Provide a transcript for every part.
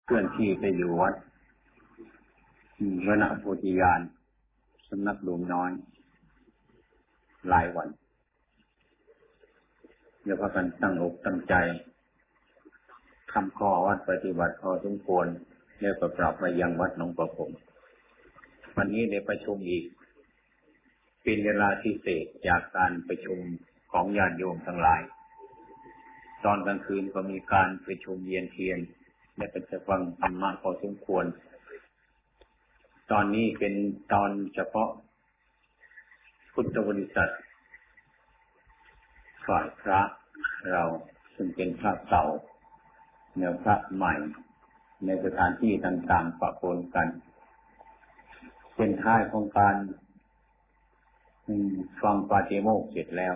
เคลื่อนที่ไปอยู่วัดวณโพธิญาณสำนักหลวงน้อยหลายวันเดี๋ยวพากันตั้งอกตั้งใจทำข้อวัดปฏิบัติพอสมควรแล้วก็กลับมายังวัดหนองประพงวันนี้ได้ประชุมอีกเป็นเวลาพิเศษจากการประชุมของญาติโยมทั้งหลายตอนกลางคืนก็มีการประชุมเวียนเทียนและก็จะฟังธรรมะพอสมควรตอนนี้เป็นตอนเฉพาะพุทธบริษัทฝ่ายพระเราซึ่งเป็นพระเก่าแนวพระใหม่ในสถานที่ต่างๆปะปนกันเป็นท้ายของการฟังปาฏิโมกข์เสร็จแล้ว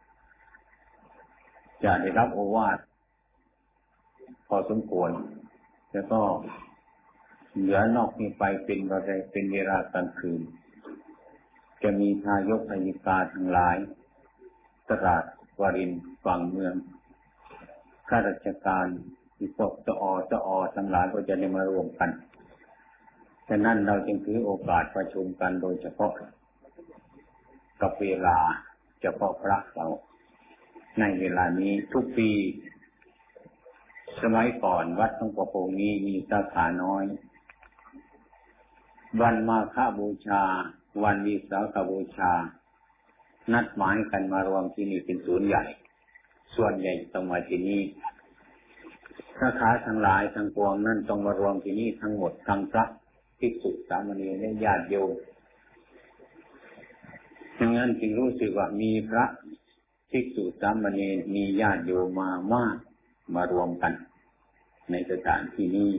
จะได้รับโอวาทพอสมควรแล้วก็เหลือนอกนี้ไปเป็นเวลากลางคืนจะมีทายกทายิกาทั้งหลายตราดวรินทร์ฝั่งเมืองข้าราชการที่พวกเจ้าอทั้งหลายก็จะได้มารวมกันฉะนั้นเราจึงถือโอกาสประชุมกันโดยเฉพาะกับเวลาเฉพาะพระเราในเวลานี้ทุกปีสมัยก่อนวัดหนองประพงนี้มีสาขาน้อยวันมาฆบูชาวันวิสาขบูชานัดหมายกันมารวมที่นี่เป็นศูนย์ใหญ่ส่วนใหญ่ต้องมาที่นี่สาขาทั้งหลายทั้งปวงนั่นต้องมารวมที่นี่ทั้งหมดทั้งพระภิกษุสามเณรและญาติโยมดังนั้นจึงรู้สึกว่ามีพระภิกษุสามเณรมีญาติโยมมามากมารวมกันในสถานที่นี้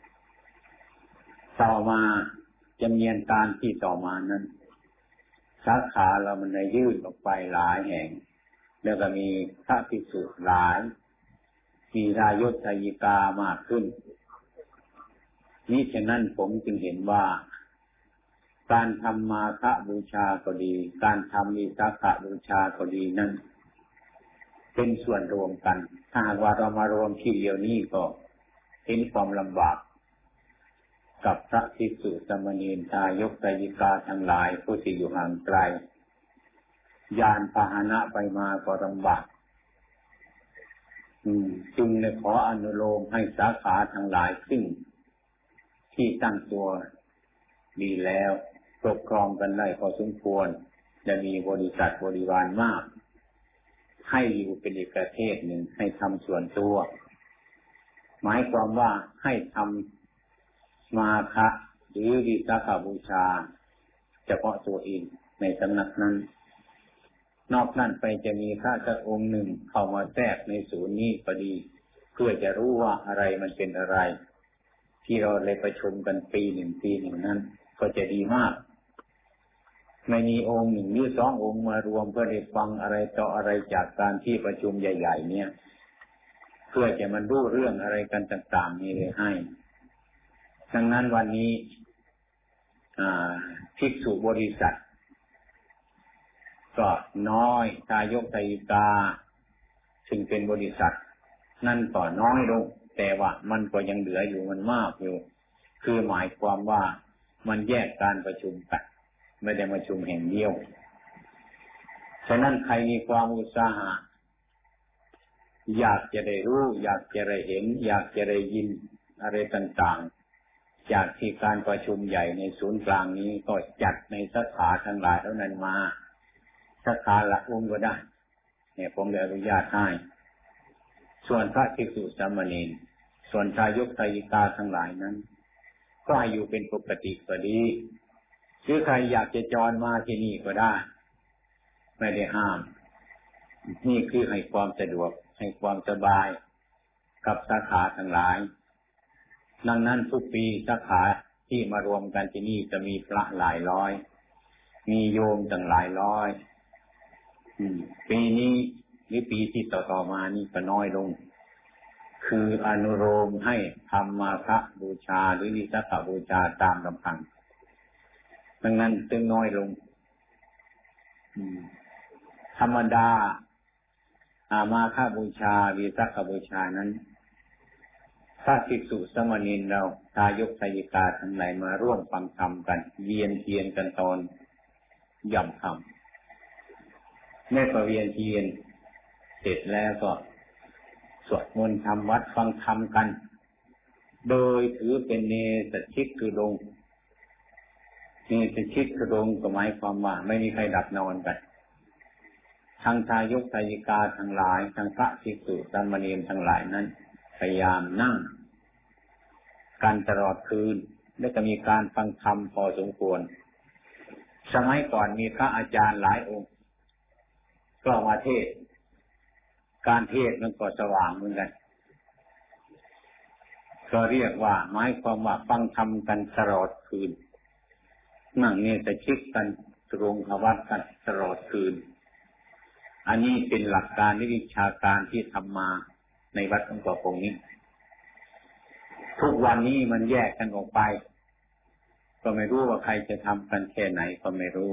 ต่อมาจำเนียนการที่ต่อมานั้นสาขาเรามันได้ยื่นออกไปหลายแห่งแล้วก็มีพระภิกษุหลายมีทายกทายิกามากขึ้นนี้ฉะนั้นผมจึงเห็นว่าการทำมาฆบูชาก็ดีการทำวิสาขบูชาก็ดีนั้นเป็นส่วนรวมกันถ้าหากว่าเรามารวมที่เดียวนี้ก็เห็นความลำบากกับพระภิกษุสามเณรทายกทายิกาทั้งหลายผู้ที่อยู่ห่างไกลยานพาหนะไปมาก็ลำบากจึงเลยขออนุโลมให้สาขาทั้งหลายซึ่งที่ตั้งตัวดีแล้วปกครองกันได้พอสมควรจะมีบริษัทบริวารมากให้อยู่เป็นอีกประเทศหนึ่งให้ทำส่วนตัวหมายความว่าให้ทำมาฆะหรือวิสาขบูชาเฉพาะตัวเองในสำนักนั้นนอกนั้นไปจะมีพระสักองค์หนึ่งเข้ามาแทรกในศูนย์นี้พอดีเพื่อจะรู้ว่าอะไรมันเป็นอะไรที่เราเลยประชุมกันปีหนึ่งนั้นก็จะดีมากไม่มีองค์หนึ่งหรือสององค์มารวมเพื่อได้ฟังอะไรต่ออะไรจากการที่ประชุมใหญ่ๆเนี่ยเพื่อจะมันรู้เรื่องอะไรกันต่างๆนี่เลยให้ดังนั้นวันนี้ภิกษุบริษัทก็น้อยทายกทายิกาซึ่งเป็นบริษัทนั่นก็น้อยลงแต่ว่ามันก็ยังเหลืออยู่มันมากอยู่คือหมายความว่ามันแยกการประชุมกันไม่ได้ประชุมแห่งเดียวฉะนั้นใครมีความอุตสาหะอยากจะได้รู้อยากจะได้เห็นอยากจะได้ยินอะไรต่างๆจากที่การประชุมใหญ่ในศูนย์กลางนี้ก็จัดในสาขาทั้งหลายเท่านั้นมาสาขาละองค์ก็ได้เนี่ยผมได้อนุญาตให้ส่วนพระภิกษุสามเณรส่วนทายกทายิกาทั้งหลายนั้นก็ให้อยู่เป็นปกติก็ดีหรือใครอยากจะจรมาที่นี่ก็ได้ไม่ได้ห้ามนี่คือให้ความสะดวกให้ความสบายกับสาขาทั้งหลายดังนั้นทุกปีสาขาที่มารวมกันที่นี่จะมีพระหลายร้อยมีโยมตั้งหลายร้อยปีนี้หรือปีที่ต่อมานี่ก็น้อยลงคืออนุโลมให้ทำมาฆบูชาหรือวิสาขบูชาตามลำพังดังนั้นจึงน้อยลงธรรมดามาฆบูชาวิสาขบูชานั้นพระภิกษุสามเณรเราทายกทายิกาทั้งหลายมาร่วมฟังธรรมกันเวียนเทียนกันตอนย่ำค่ำแม่ก็เวียนเทียนเสร็จแล้วก็สวดมนต์ทำวัดฟังธรรมกันโดยถือเป็นเนสชิกคือดงเนสชิกคือดงก็หมายความว่าไม่มีใครดับนอนกันทั้งทายกทายิกาทั้งหลายทั้งพระภิกษุสามเณรทั้งหลายนั้นพยายามนั่งกันตลอดคืนและก็มีการฟังธรรมพอสมควรสมัยก่อนมีพระอาจารย์หลายองค์ก็มาเทศการเทศมันก็สว่างเหมือนกันก็เรียกว่าหมายความว่าฟังธรรมกันตลอดคืนนั่งเนสชิกกันตรงขวัตกันตลอดคืนอันนี้เป็นหลักการวิชาการที่ทำมาในวัดหลวงพ่อคงนี้ทุกวันนี้มันแยกกันออกไปก็ไม่รู้ว่าใครจะทำกันแค่ไหนก็ไม่รู้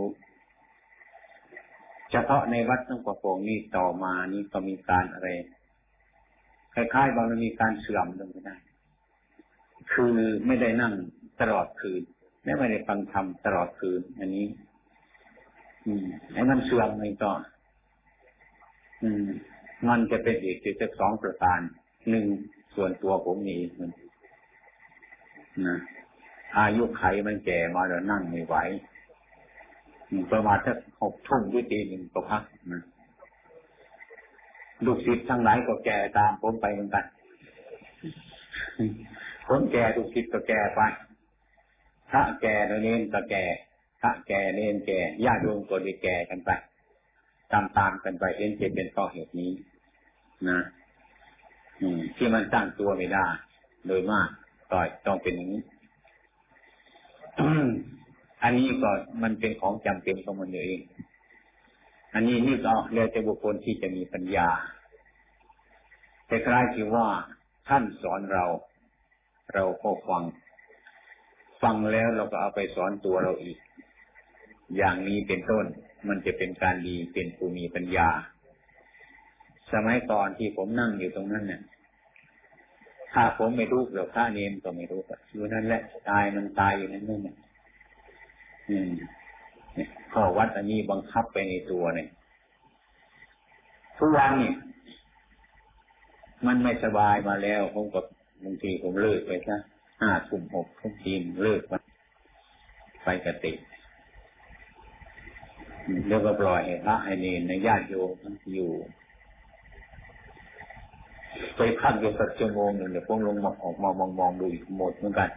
เฉพาะในวัดหลวงพ่อคงนี้ต่อมานี่ก็มีการอะไรคล้ายๆว่ามันมีการเสื่อมลงไปได้คือไม่ได้นั่งตลอดคืนและไม่ได้ฟังธรรมตลอดคืนอันนี้ไอ้มันเสื่อมมันก็มันจะเป็นอีกจะสองประการหนึ่งส่วนตัวผมนี่นะอายุไขมันแก่มาแล้วนั่งไม่ไหวประมาณสัก6 ทุ่มด้วยตี 1ก็พักลูกศิษย์ทั้งหลายก็แก่ตามผมไปเหมือนกันคนแก่ลูกศิษย์ก็แก่ไปพระแก่เนรก็แก่พระแก่เนรแก่ญาติโยมก็ได้แก่กันไปตามกันไปเป็นเพราะเหตุนี้นะที่มันตั้งตัวไม่ได้โดยมากก็ต้องเป็นอย่างนี้ อันนี้ก็มันเป็นของจำเป็นของมันเองอันนี้ก็เรียกแต่บุคคลที่จะมีปัญญาแต่คล้ายที่ว่าท่านสอนเราก็ฟังแล้วเราก็เอาไปสอนตัวเราอีกอย่างนี้เป็นต้นมันจะเป็นการดีเป็นผู้มีปัญญาสมัยก่อนที่ผมนั่งอยู่ตรงนั้นเนี่ยถ้าผมไม่รู้หรอกพระเนรก็ไม่รู้อยู่นั่นแหละตายอยู่นั่นเนี่ยข้อวัดอันนี้บังคับไปในตัวเนี่ยทุกวันเนี่ยมันไม่สบายมาแล้วผมก็บางทีผมเลิกไปซะ5 ทุ่ม 6 ทุ่มทีเลิกไปกติแล้วก็ปล่อยให้พระให้เนรในญาติโยมอยู่ไปพักอยู่สักชั่วโมงหนึ่งเดี๋ยวผมลงมาออกมามองดูอีกหมดเหมือนกัน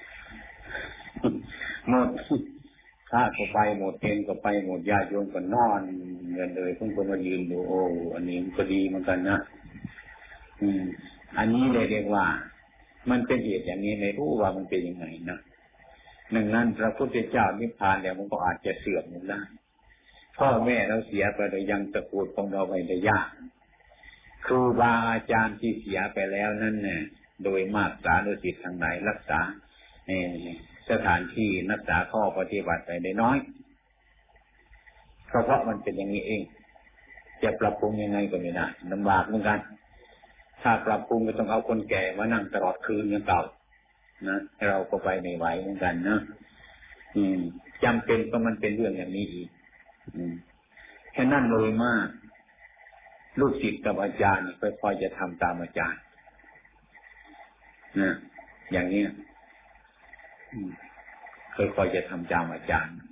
หมดข้าก็ไปหมดเองก็ไปหมดญาติโยมก็นอนเงินเลยผมก็มายืนดูโอ้อันนี้ก็ดีเหมือนกันนะอันนี้เลยเรียกว่ามันเป็นเหตุอย่างนี้ไม่รู้ว่ามันเป็นยังไงนะหนึ่งนั้นพระพุทธเจ้านิพพานแล้วมันก็อาจจะเสื่อมลงได้พ่อแม่เราเสียไปโดยยังตระกูลของเราไม่ได้ยากครูบาอาจารย์ที่เสียไปแล้วนั่นเนี่ยโดยมากสาธุสิทธิ์ทางไหนรักษาสถานที่รักษาข้อปฏิบัติไปได้น้อยเพราะมันเป็นอย่างนี้เองจะปรับปรุงยังไงก็ไม่ได้ลำบากเหมือนกันถ้าปรับปรุงก็ต้องเอาคนแก่มานั่งตลอดคืนอย่างเก่านะเราก็ไปไม่ไหวเหมือนกันนะจำเป็นก็มันเป็นเรื่องอย่างนี้อีกแค่นั้นเลยมากลูกศิษย์กับอาจารย์ค่อยๆจะทำตามอาจารย์นะอย่างนี้ค่อยๆจะทำตามอาจารย์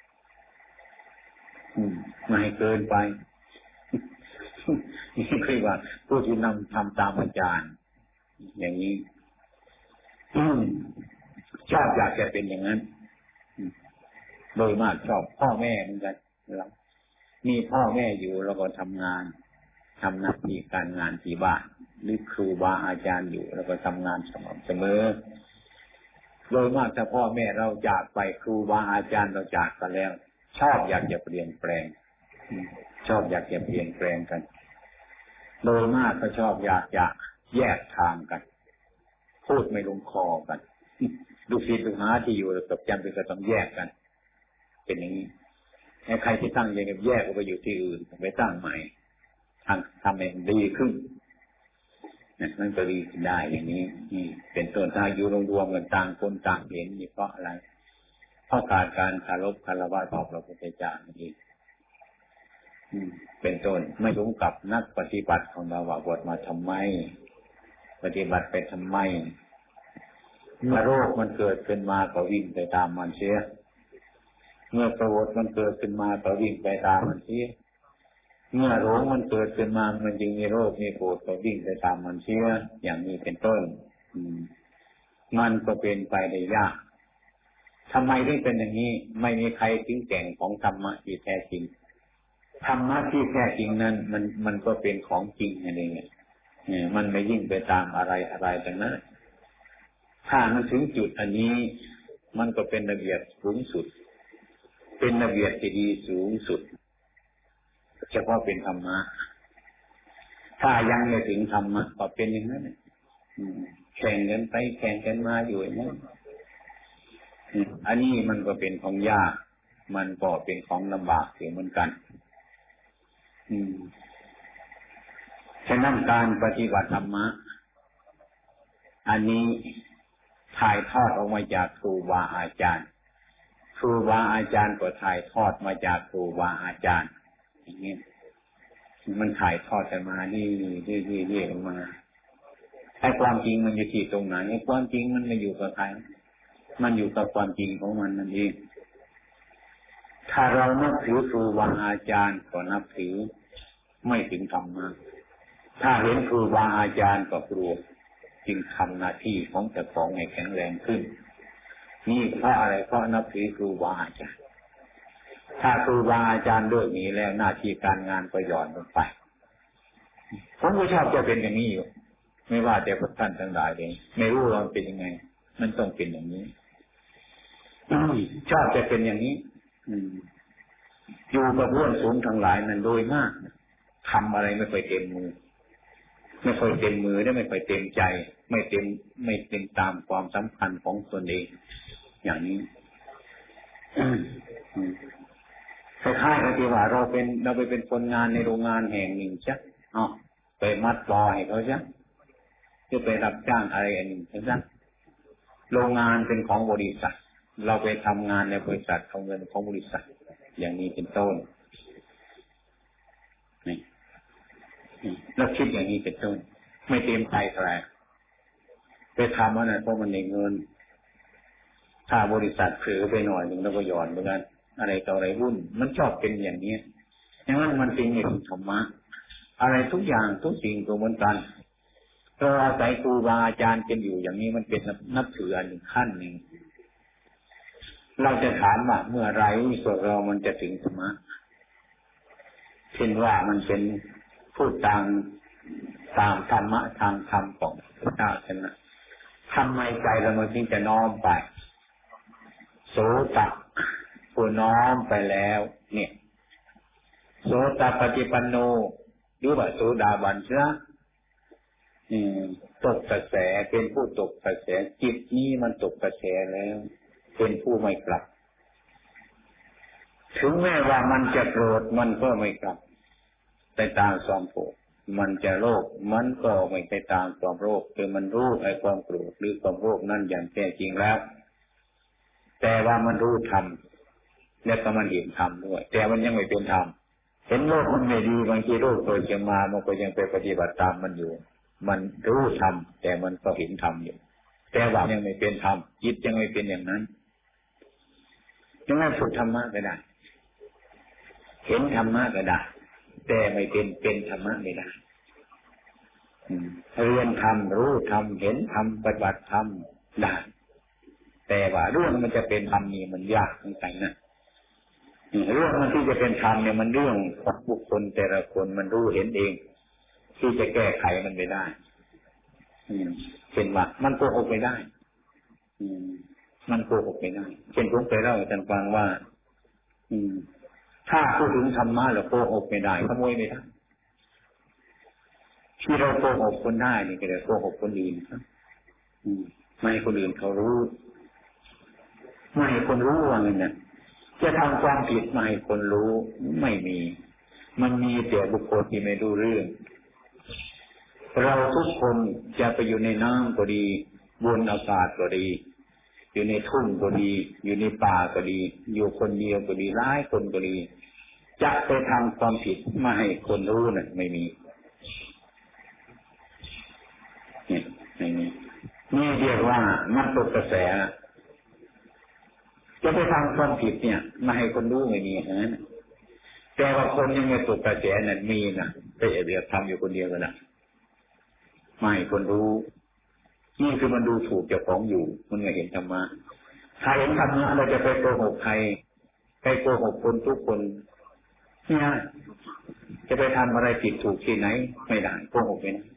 ไม่ให้เกินไปนี่คือว่าผู้ที่นำทำตามอาจารย์อย่างนี้ชอบอยากจะเป็นอย่างนั้นโดยมากชอบพ่อแม่เหมือนกันเรามีพ่อแม่อยู่เราก็ทำงานทำหน้าที่การงานที่บ้านหรือครูบาอาจารย์อยู่เราก็ทำงานสม่ำเสมอโดยมากถ้าพ่อแม่เราจากไปครูบาอาจารย์เราจากไปแล้วชอบอยากจะเปลี่ยนแปลงชอบอยากจะเปลี่ยนแปลงกันโดยมากก็ชอบอยากจะแยกทางกันพูดไม่ลงคอกันลูกศิษย์ลูกหาที่อยู่กับจำเป็นก็ต้องแยกกันเป็นอย่างนี้ใครที่ตั้งอย่างนี้แยกออกไปอยู่ที่อื่นไปตั้งใหม่ทำให้ดีขึ้นมันก็ดีได้อย่างนี้นี่เป็นต้นถ้าอยู่รวมๆกันต่างคนต่างเห็นนี่เพราะอะไรเพราะขาดการคารพคารวะต่อพระพุทธเจ้านี่เป็นต้นไม่รู้กับนักปฏิบัติของเราว่าบวชมาทำไมปฏิบัติไปทำไมเมื่อโรคมันเกิดขึ้นมาก็วิ่งไปตามมันเสียเมื่อโกรธมันเกิดขึ้นมาก็วิ่งไปตามมันเสียเมื่อหลงมันเกิดขึ้นมามันจึงมีโรคมีโกรธก็วิ่งไปตามมันเสียอย่างนี้เป็นต้นมันก็เป็นไปได้ยากทำไมถึงเป็นอย่างนี้ไม่มีใครถึงแก่งของธรรมะที่แท้จริงธรรมะที่แท้จริงนั้นมันก็เป็นของจริงนั่นเองมันไม่ยิ่งไปตามอะไรแต่นั้นถ้ามันถึงจุดอันนี้มันก็เป็นระเบียบสูงสุดเป็นระเบียบที่ดีสูงสุดเฉพาะเป็นธรรมะถ้ายังไม่ถึงธรรมะก็เป็นอย่างนั้นแข่งกันไปแข่งกันมาอยู่อย่างนั้นอันนี้มันก็เป็นของยากมันก็เป็นของลำบากเหมือนกันฉะนั้นการปฏิบัติธรรมะอันนี้ถ่ายทอดออกมาจากครูบาอาจารย์ครูบาอาจารย์ก็ถ่ายทอดมาจากครูบาอาจารย์อย่างนี้มันถ่ายทอดกันมานี่ออกมาไอ้ความจริงมันอยู่ที่ตรงไหนไอ้ความจริงมันไม่อยู่กับใครมันอยู่กับความจริงของมันนั่นเองถ้าเรานับถือครูบาอาจารย์ก็นับถือไม่ถึงธรรมะถ้าเห็นครูบาอาจารย์ก็กลัวจึงทำหน้าที่ของเจ้าของให้แข็งแรงขึ้นนี่เพราะอะไรเพราะนับถือครูบาอาจารย์ถ้าครูบาอาจารย์เลิกนี้แล้วหน้าที่การงานก็หย่อนลงไปผมก็ชอบจะเป็นอย่างนี้อยู่ไม่ว่าแต่พวกท่านทั้งหลายเองไม่รู้ว่าเป็นยังไงมันต้องเป็นอย่างนี้ชอบจะเป็นอย่างนี้อยู่กับเพื่อนสูงทั้งหลายนั้นโดยมากทำอะไรไม่ค่อยเต็มมือไม่ค่อยเต็มมือได้ไม่ค่อยเต็มใจไม่เต็มตามความสำคัญของตนเองอย่างนี้คล้ายๆกับที่ว่าเราไปเป็นคนงานในโรงงานแห่งหนึ่งจ้ะไปมัดปอให้เขาจ้ะจะไปรับจ้างอะไรอันหนึ่งจ้ะโรงงานเป็นของบริษัทเราไปทำงานในบริษัทเอาเงินของบริษัทอย่างนี้เป็นต้นนี่เราคิดอย่างนี้เป็นต้นไม่เต็มใจใครไปทำว่านั้นเพราะมันในเงินถ้าบริษัทเผลอไปหน่อยหนึ่งแล้วก็หย่อนเหมือนกันอะไรต่ออะไรวุ่นมันชอบเป็นอย่างนี้อย่างนั้นมันเป็นอย่างธรรมะอะไรทุกอย่างทุกสิ่งตัวเหมือนกันเราอาศัยครูบาอาจารย์กันอยู่อย่างนี้มันเป็นนับถืออันหนึ่งขั้นหนึ่งเราจะถามว่าเมื่อไรพวกเรามันจะถึงธรรมะเช่นว่ามันเป็นพูดตามธรรมะทางธรรมของพระเจ้าใช่ไหมทำไมใจเรามันจึงจะน้อมไปโสตผู้น้อมไปแล้วเนี่ยโสตปฏิปันโนหรือว่าโสดาบันเชื่อตกกระแสเป็นผู้ตกกระแสจิตนี้มันตกกระแสแล้วเป็นผู้ไม่กลับถึงแม้ว่ามันจะโกรธมันก็ไม่กลับไปตามความโกรธมันจะโลภมันก็ไม่ไปตามความโลภคือมันรู้ไอ้ความโกรธหรือความโลภนั่นอย่างแท้จริงแล้วแต่ว่ามันรู้ธรรมและก็มันเห็นธรรมด้วยแต่มันยังไม่เป็นธรรมเห็นโลกมันไม่ดีบางทีโลกโดยจะมามันก็ยังไปปฏิบัติตามมันอยู่มันรู้ธรรมแต่มันก็เห็นธรรมอยู่แต่ว่ายังไม่เป็นธรรมจิตยังไม่เป็นอย่างนั้นยังไม่ฝึกธรรมะก็ได้เห็นธรรมะก็ได้แต่ไม่เป็นธรรมะไม่ได้เรียนธรรมรู้ธรรมเห็นธรรมปฏิบัติธรรมได้แต่ว่าเรื่องมันจะเป็นธรรมนี่มันยากเหมือนกันนะเรื่องมันที่จะเป็นธรรมเนี่ยมันเรื่องของบุคคลแต่ละคนมันรู้เห็นเองที่จะแก้ไขมันไม่ได้เป็นว่ามันโกหกไม่ได้มันโกหกไม่ได้เช่นผมเคยเล่าให้ท่านฟังว่าถ้าพูดถึงธรรมะแล้วโกหกไม่ได้ขโมยไม่ได้ที่เราโกหกคนได้นี่ก็เลยโกหกคนอื่นไม่ให้คนอื่นเขารู้ไม่ให้คนรู้ว่าไงเนี่ยจะทำความผิดไม่ให้คนรู้ไม่มีมันมีแต่บุคคลที่ไม่รู้เรื่องเราทุกคนจะไปอยู่ในน้ำก็ดีบนอากาศก็ดีอยู่ในทุ่งก็ดีอยู่ในป่าก็ดีอยู่คนเดียวก็ดีหลายคนก็ดีจะไปทำความผิดไม่ให้คนรู้น่ะไม่มีนี่เรียกว่ามันตกกระแสจะไปทำความผิดเนี่ยไม่ให้คนรู้ไม่มีนะแต่ว่าคนยังไม่ตกกระแสนั่นมีนะไปเดือดทำอยู่คนเดียวกันนะไม่ให้คนรู้นี่คือมันดูถูกเจ้าของอยู่มันไม่เห็นธรรมะถ้าเห็นธรรมะเราจะไปโกหกใครไปโกหกคนทุกคนเนี่ยจะไปทำอะไรผิดถูกที่ไหนไม่ได้โกหกไม่ได้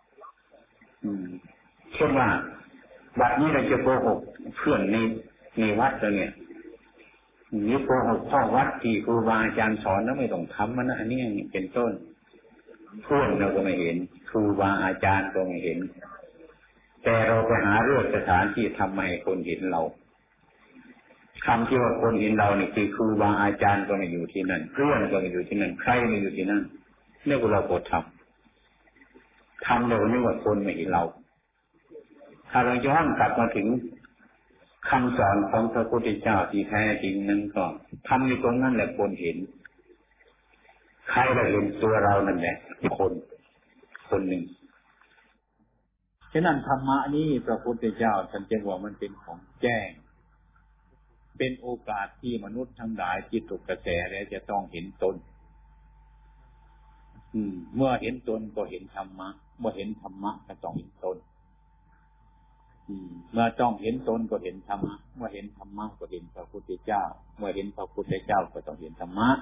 เช่นว่าบัดนี้เราจะโกหกเพื่อนในวัดเราเนี่ยนี่โกหกพ่อวัดที่ครูบาอาจารย์สอนแล้วไม่ต้องทำมันนะอันนี้เป็นต้นเพื่อนเราก็ไม่เห็นครูบาอาจารย์ก็ไม่เห็นแต่เราไปหาเรื่องสถานที่ทำให้คนเห็นเราคำที่ว่าคนเห็นเราเนี่ยคือครูบาอาจารย์ก็ไม่อยู่ที่นั่นเพื่อนก็ไม่อยู่ที่นั่นใครไม่อยู่ที่นั่นเรียกว่าเราโกรธทำเราไม่ว่าคนไม่เห็นเราถ้าเราย้อนกลับมาถึงคำสอนของพระพุทธเจ้าที่แท้จริงนั้นก็ทำในตรงนั้นแหละคนเห็นใครเราเห็นตัวเรานั่นแหละคนหนึ่งฉะนั้นธรรมะนี้พระพุทธเจ้าท่านจึงว่ามันเป็นของแจ้งเป็นโอกาสที่มนุษย์ทั้งหลายที่ตกกระแสแล้วจะต้องเห็นตนเมื่อเห็นตนก็เห็นธรรมะเมื่อเห็นธรรมะก็ต้องเห็นตนเมื่อต้องเห็นตนก็เห็นธรรมะเมื่อเห็นธรรมะก็เห็นพระพุทธเจ้าเมื่อเห็นพระพุทธเจ้าก็ต้องเห็นธรรมะ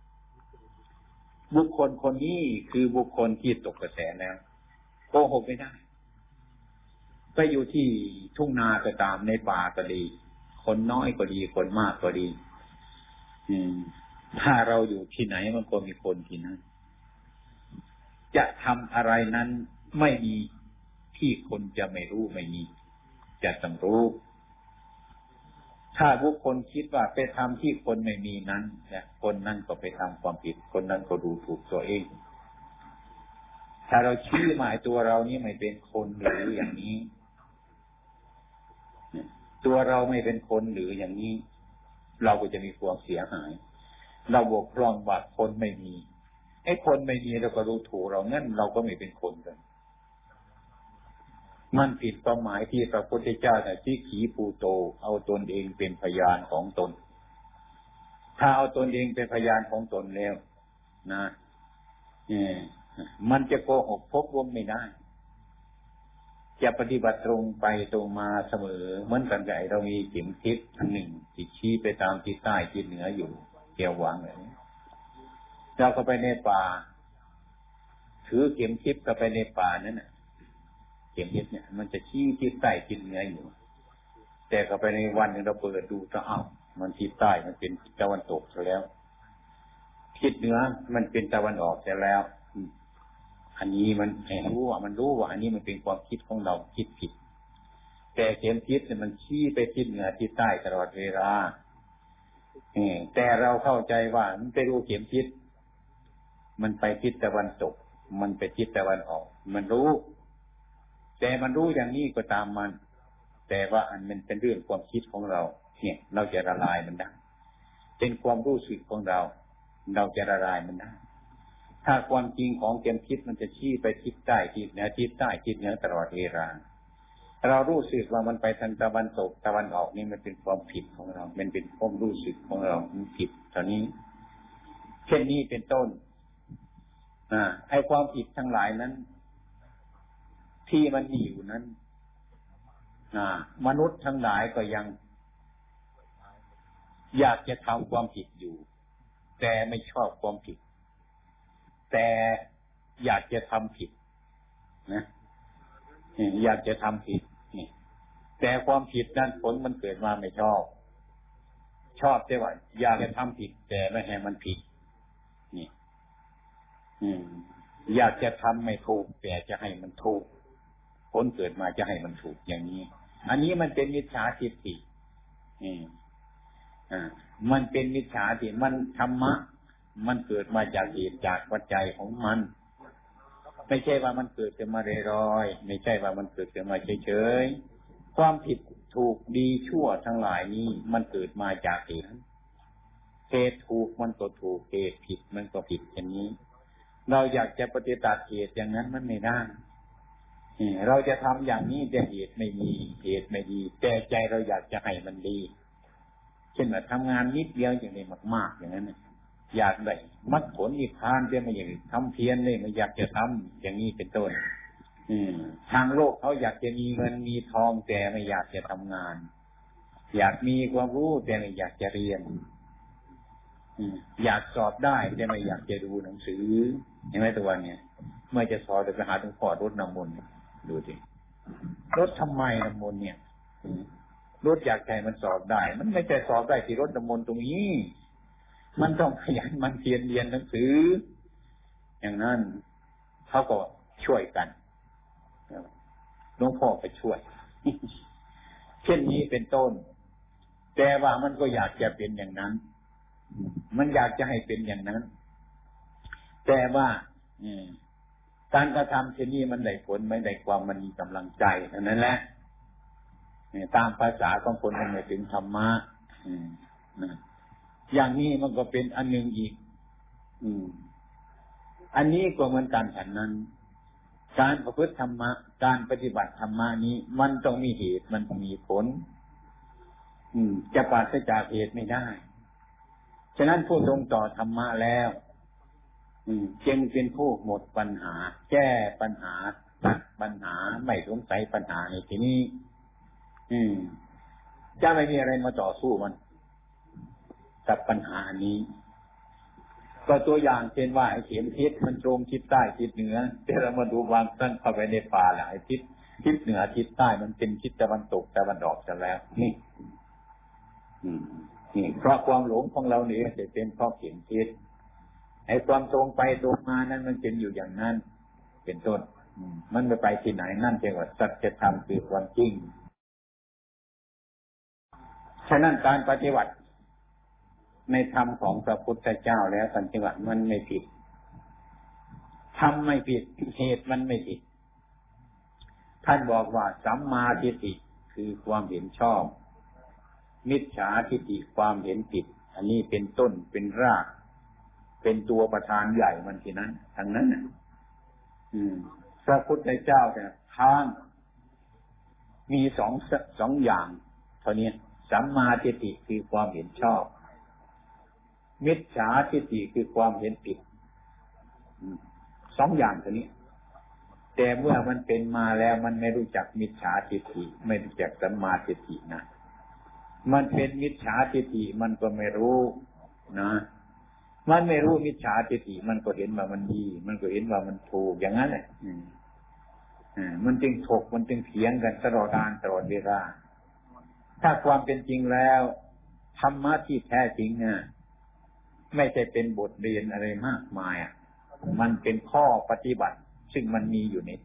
บุคคลคนนี้คือบุคคลที่ตกกระแสแล้วโกหกไม่ได้ไปอยู่ที่ทุ่งนาก็ตามในป่าก็ดีคนน้อยก็ดีคนมากก็ดีถ้าเราอยู่ที่ไหนมันก็มีคนที่นั้นจะทำอะไรนั้นไม่มีที่คนจะไม่รู้ไม่มีจะต้องรู้ถ้าบุคคลคิดว่าไปทำที่คนไม่มีนั้นเนี่ยคนนั้นก็ไปทำความผิดคนนั้นก็ดูถูกตัวเองถ้าเราชี้หมายตัวเรานี่ไม่เป็นคนหรืออย่างนี้ตัวเราไม่เป็นคนหรืออย่างนี้เราก็จะมีความเสียหายเราบกพร่องว่าคนไม่มีไอ้คนไม่มีเราก็รู้ถูกเรางั้นเราก็ไม่เป็นคนกันมันผิดความหมายที่พระพุทธเจ้าที่ขีปูโตเอาตนเองเป็นพยานของตนถ้าเอาตนเองเป็นพยานของตนแล้วนะมันจะโกหกพกลมไม่ได้จะปฏิบัติตรงไปตรงมาเสมอเหมือนกันกับเรามีเข็มทิศอันหนึ่งที่ชี้ไปตามทิศใต้ทิศเหนืออยู่เกี่ยววางเลยเราก็ไปในป่าถือเข็มทิศก็ไปในป่านั่นน่ะเข็มทิศเนี่ยมันจะชี้ทิศใต้ทิศเหนืออยู่แต่ก็ไปในวันนึงเราเปิดดูก็มันทิศใต้มันเป็นตะวันตกซะแล้วทิศเหนือมันเป็นตะวันออกซะแล้วอันนี้มันรู้ว่าอันนี้มันเป็นความคิดของเราคิดผิดแต่เข็มทิศเนี่ยมันชี้ไปทิศเหนือทิศใต้ตลอดเวลาแต่เราเข้าใจว่ามันไปดูเข็มทิศมันไปทิศตะวันตกมันไปทิศตะวันออกมันรู้แต่มันรู้อย่างนี้ก็ตามมันแต่ว่าอันมันเป็นเรื่องความคิดของเราเนี่ยเราจะละลายมันได้เป็นความรู้สึกของเราจะละลายมันได้ถ้าความจริงของเข็มทิศมันจะชี้ไปทิศใต้ทิศเหนือทิศใต้ทิศเหนือตลอดเวลาเรารู้สึกว่ามันไปทางตะวันตกตะวันออกนี่มันเป็นความผิดของเรามันเป็นความรู้สึกของเรามันผิดตอนนี้เช่นนี้เป็นต้นไอ้ความผิดทั้งหลายนั้นที่มันมีอยู่นั้นมนุษย์ทั้งหลายก็ยังอยากจะทำความผิดอยู่แต่ไม่ชอบความผิดแต่อยากจะทำผิดนะอยากจะทำผิดนี่แต่ความผิดนั้นผลมันเกิดมาไม่ชอบแต่ว่าอยากจะทำผิดแต่ไม่ให้มันผิดนี่อยากจะทำไม่ถูกแต่จะให้มันถูกผลเกิดมาจะให้มันถูกอย่างนี้อันนี้มันเป็นมิจฉาทิฏฐิมันเป็นมิจฉาทิฏฐิมันธรรมะมันเกิดมาจากเหตุจากปัจจัยของมันไม่ใช่ว่ามันเกิดขึ้นมาลอยๆไม่ใช่ว่ามันเกิดขึ้นมาเฉยๆความผิดถูกดีชั่วทั้งหลายนี้มันเกิดมาจากเหตุถูกมันก็ถูกเหตุผิดมันก็ผิดอย่างนี้เราอยากจะปฏิบัติเหตุอย่างนั้นมันไม่ได้เราจะทำอย่างนี้แต่เหตุไม่มีเหตุไม่ดีแต่ใจเราอยากจะให้มันดีเช่นว่าทำงานนิดเดียวอย่างนี้มากๆอย่างนั้นอยากได้มรรคผลนิพพานแต่ไม่อยากทำเพียรเลยไม่อยากจะทำอย่างนี้เป็นต้นทางโลกเขาอยากจะมีเงินมีทองแต่ไม่อยากจะทำงานอยากมีความรู้แต่ไม่อยากจะเรียนอยากสอบได้แต่ไม่อยากจะดูหนังสือเห็นไหมตัวเนี่ยเมื่อจะสอบจะไปหาหลวงพ่อรดน้ำมนต์ดูสิรดทำไมน้ำมนต์เนี่ยรดอยากใจมันสอบได้มันไม่ใช่สอบได้ที่รดน้ำมนต์ตรงนี้มันต้องขยันมันเพียรเรียนหนังสืออย่างนั้นเขาก็ช่วยกันหลวงพ่อไปช่วยเช่นนี้เป็นต้นแต่ว่ามันก็อยากจะเป็นอย่างนั้นมันอยากจะให้เป็นอย่างนั้นแต่ว่าการกระทำเช่นนี้มันได้ผลไม่ได้ความมันมีกำลังใจเท่านั้นแหละตามภาษาของคนมันไม่ถึงธรรมะอย่างนี้มันก็เป็นอันหนึ่งอีกอันนี้ก็เหมือนกันฉันนั้นการประพฤติธรรมะการปฏิบัติธรรมะนี้มันต้องมีเหตุมันต้องมีผลจะปราศจากเหตุไม่ได้ฉะนั้นผู้ลงต่อธรรมะแล้วจึงเป็นผู้หมดปัญหาแก้ปัญหาตัดปัญหาไม่สงสัยปัญหาในที่นี้จะไม่มีอะไรมาต่อสู้มันกับปัญหานี้ก็ตัวอย่างเช่นว่าไอ้เข็มทิศมันตรงทิศใต้ทิศเหนือแต่เรามาดูวางตั้งเข้าไปในป่าหลายทิศเหนือทิศใต้มันเป็นทิศตะวันตกตะวันออกกันแล้วนี่เพราะความหลงของเราเนี่ยจะเป็นเพราะเข็มทิศไอ้ความตรงไปตรงมานั้นมันเป็นอยู่อย่างนั้นเป็นต้นมันไม่ไปที่ไหนนั่นเรียกว่าสัจธรรมคือความจริงฉะนั้นการปฏิบัติในธรรมของพระพุทธเจ้าแล้วสันติวัตมันไม่ผิดธรรมไม่ผิดเหตุมันไม่ผิดท่านบอกว่าสัมมาทิฏฐิคือความเห็นชอบมิจฉาทิฏฐิความเห็นผิดอันนี้เป็นต้นเป็นรากเป็นตัวประธานใหญ่มันที่นั้นทั้งนั้นพระพุทธเจ้าเนี่ยทางมีสองอย่างเท่านี้สัมมาทิฏฐิคือความเห็นชอบมิจฉาทิฏฐิคือความเห็นผิดสองอย่างตัวนี้แต่เมื่อมันเป็นมาแล้วมันไม่รู้จักมิจฉาทิฏฐิไม่รู้จักสัมมาทิฏฐินะมันเป็นมิจฉาทิฏฐิมันก็ไม่รู้นะมันไม่รู้มิจฉาทิฏฐิมันก็เห็นว่ามันดีมันก็เห็นว่ามันถูกอย่างนั้นแหละมันจึงถกมันจึงเถียงกันตลอดเวลาถ้าความเป็นจริงแล้วธรรมะที่แท้จริงเนี่ยไม่ใช่เป็นบทเรียนอะไรมากมายมันเป็นข้อปฏิบัติซึ่งมันมีอยู่ใน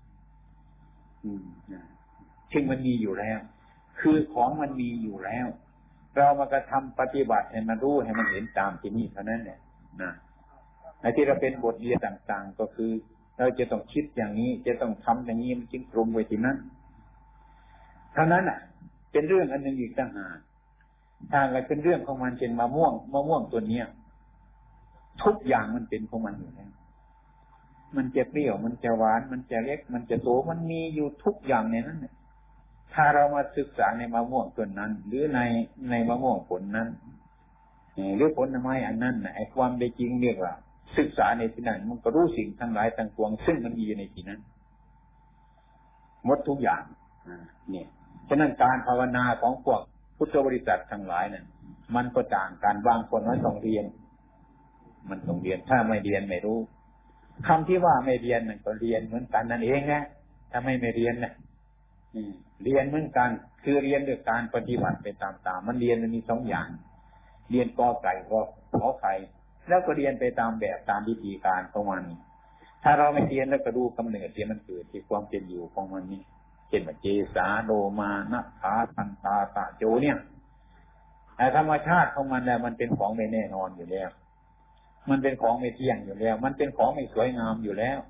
ซึ่งมันมีอยู่แล้วคือของมันมีอยู่แล้วเรามากระทำปฏิบัติให้มันรู้ให้มันเห็นตามที่นี่เท่านั้นแหละนะไอ้ที่เราเป็นบทเรียนต่างๆก็คือเราจะต้องคิดอย่างนี้จะต้องทำอย่างนี้มันจึงตรงไว้ที่นั้นเท่านั้นเป็นเรื่องอันหนึ่งอีกต่างหากถ้าอะไรเป็นเรื่องของมันเช่นมะม่วงตัวเนี้ยทุกอย่างมันเป็นของมันอยู่แล้วมันจะเปรี้ยวมันจะหวานมันจะเล็กมันจะโตมันมีอยู่ทุกอย่างในนั้นถ้าเรามาศึกษาในมะม่วงต้นนั้นหรือในมะม่วงผลนั้นหรือผลไม้อันนั้นไอ้ความเป็นจริงเรียกว่าศึกษาในที่นั้นมันก็รู้สิ่งทั้งหลายทั้งปวงซึ่งมันมีอยู่ในที่นั้นหมดทุกอย่างเนี่ยฉะนั้นการภาวนาของพวกพุทธบริษัททั้งหลายนั้นมันก็ต่างกันบางคนว่าต้องเรียนมันต้องเรียนถ้าไม่เรียนไม่รู้คำที่ว่าไม่เรียนมันก็เรียนเหมือนกันนั่นเองนะถ้าไม่เรียนนะเรียนเหมือนกันคือเรียนด้วยการปฏิบัติไปตามมันเรียนมันมีสองอย่างเรียนกอไก่ก็ขอไข่แล้วก็เรียนไปตามแบบตามวิธีการของมันถ้าเราไม่เรียนแล้วก็ดูกำเนิดที่มันเกิดที่ความเป็นอยู่ของมันนี่เช่นว่าเจสาโลมานะขาทันตาตะโจเนี่ยแต่ธรรมชาติของมันเนี่ยมันเป็นของไม่แน่นอนอยู่แล้วมันเป็นของไม่เที่ยงอยู่แล้วมันเป็นของไม่สวยงามอยู่แล้ว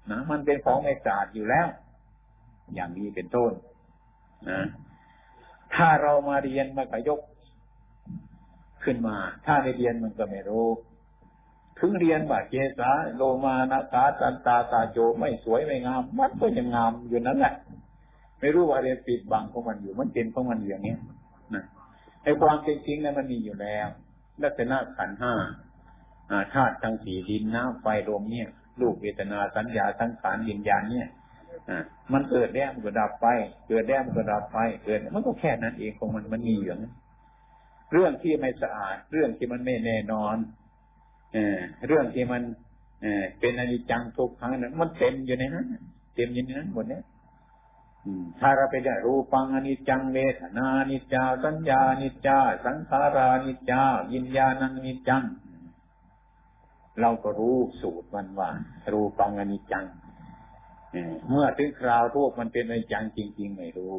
นะมันเป็นของไม่สะอาดอยู่แล้วอย่างนี้เป็นต้นนะถ้าเรามาเรียนมันก็ยกขึ้นมาถ้าไม่เรียนมันก็ไม่รู้ถึงเรียนว่าเจสาโลมานะตาจันตาตาโจไม่สวยไม่งามมันก็ยังงามอยู่นั่นแหละไม่รู้ว่าเรียนปิดบังของมันอยู่มันเป็นของมันอย่างนี้นะไอ้ความเป็นจริงนั้นมันมีอยู่แล้วลักษณะขันธ์ห้าธาตุทั้งสี่ดินน้ำไฟลมเนี่ยรูปเวทนาสัญญาสังขารวิญญาณเนี่ยมันเกิดแล้วมันก็ดับไปเกิดแล้วมันก็ดับไปเกิดมันก็แค่นั้นเองของมันมีอย่างนั้นเรื่องที่ไม่สะอาดเรื่องที่มันไม่แน่นอนเรื่องที่มันเป็นอนิจจังทุกขังนั้นมันเต็มอยู่ในนั้นเต็มอยู่ในนั้นหมดเนี่ยถ้าเราไปได้รูปังอนิจจังเวทนานิจจาสัญญานิจจาสังขารานิจจาวิญญาณังนิจจังเราก็รู้สูตรมันว่ารูปังอนิจจังเมื่อถึงคราวรูปมันเป็นอนิจจังจริงๆไม่รู้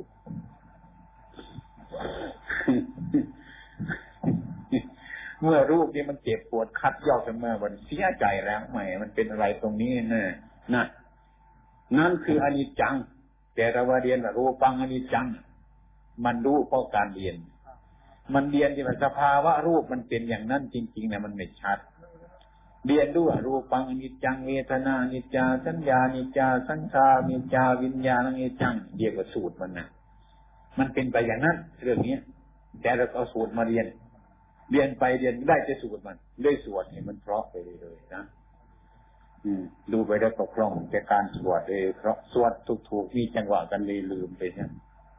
เมื่อรูปนี้มันเจ็บปวดคัดยอกกันมาวันเสียใจแล้วใหม่มันเป็นอะไรตรงนี้นะนั่นคืออนิจจังแต่เราเรียนว่ารูปังอนิจจังมันรู้เพราะการเรียนมันเรียนที่ว่าสภาวะรูปมันเป็นอย่างนั้นจริงๆนะมันไม่ชัดเรียนด้วยรูปังอนิจจังเวทนาอนิจจาสัญญาอนิจจาสังขารอนิจจาวิญญาณอนิจจังเรียกว่าสูตรมันนะมันเป็นไปอย่างนั้นเรื่องนี้แต่เราเอาสูตรมาเรียนไปเรียนได้จะสูตรมันได้สวดให้มันเพราะไปเลยนะดูไปแล้วก็คล่องแต่การสวดเลยเพราะสวดถูกมีจังหวะกันเลยลืมไปนะ